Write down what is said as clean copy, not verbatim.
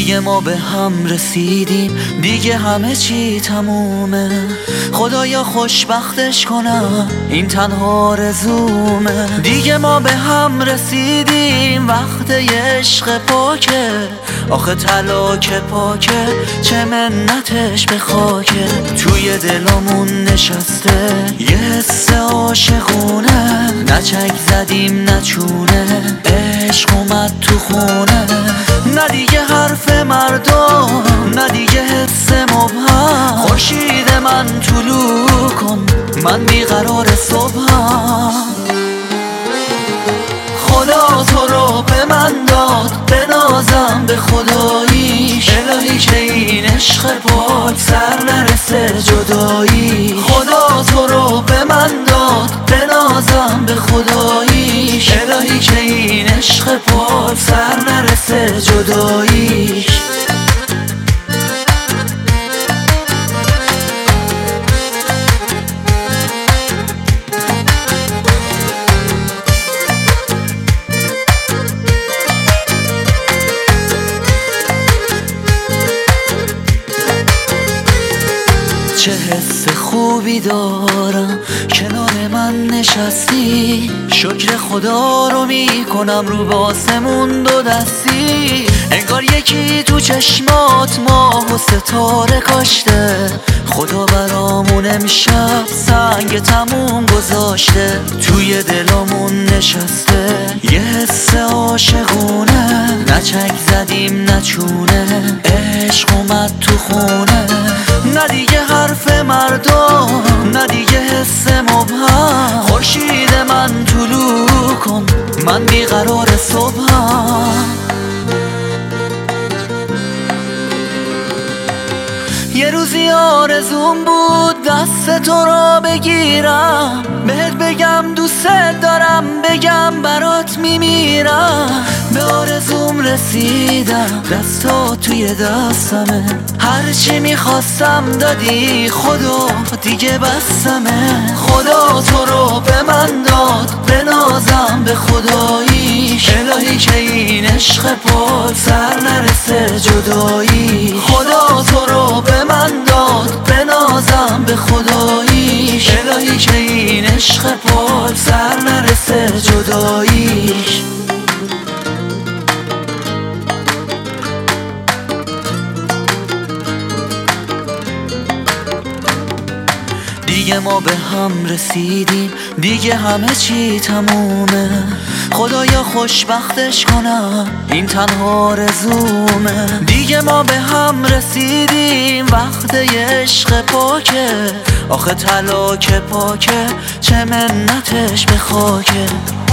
دیگه ما به هم رسیدیم، دیگه همه چی تمومه. خدایا خوشبختش کنم، این تنها آرزومه. دیگه ما به هم رسیدیم، وقت عشق پاکه. آخه طلا که پاکه، چه منتش به خاکه. توی دلمون نشسته یه حس عاشقونه، نه چک زدیم نه چونه، عشق اومد تو خونه. نه دیگه حرف مردم، نه دیگه حس مبهم. خورشید من طلوع کن، من بیقرار صبحم. خدا تو رو به من داد، بنازم به خداییش. الهی که این عشق پاک سر نرسه جدایی. خدا تو رو به من داد، بنازم به خداییش. الهی که این عشق پاک سر نرسه جداییش. چه حس خوبی دارم کنار من نشستی. شکر خدا رو میکنم رو به آسمون دو دستی. انگار یکی تو چشمات ماه و ستاره کاشته. خدا برامون امشب سنگ تموم گذاشته. توی دلمون نشسته یه حس عاشقونه، نه چک زدیم نه چونه، عشق اومد تو خونه. نه دیگه حرف مردم، نه دیگه حس مبهم. خورشید من طلوع کن، من بیقرار صبحم. یه روزی آرزوم بود دست تو را بگیرم، بهت بگم دوست دارم، بگم برات میمیرم. به آرزوم رسیدم، دستا توی دستمه. هرچی میخواستم دادی، خدا دیگه بسمه. خدا تو رو به من داد، بنازم به خداییش. الهی که این عشق پاک سر نرسه جدایی. خدا تو رو به من داد، بنازم به خداییش. الهی که این عشق پاک سر نرسه جداییش. دیگه ما به هم رسیدیم، دیگه همه چی تمومه. خدایا خوشبختش کنم، این تنها آرزومه. دیگه ما به هم رسیدیم، وقت عشق پاکه. آخه طلا که پاکه، چه منتش به خاکه.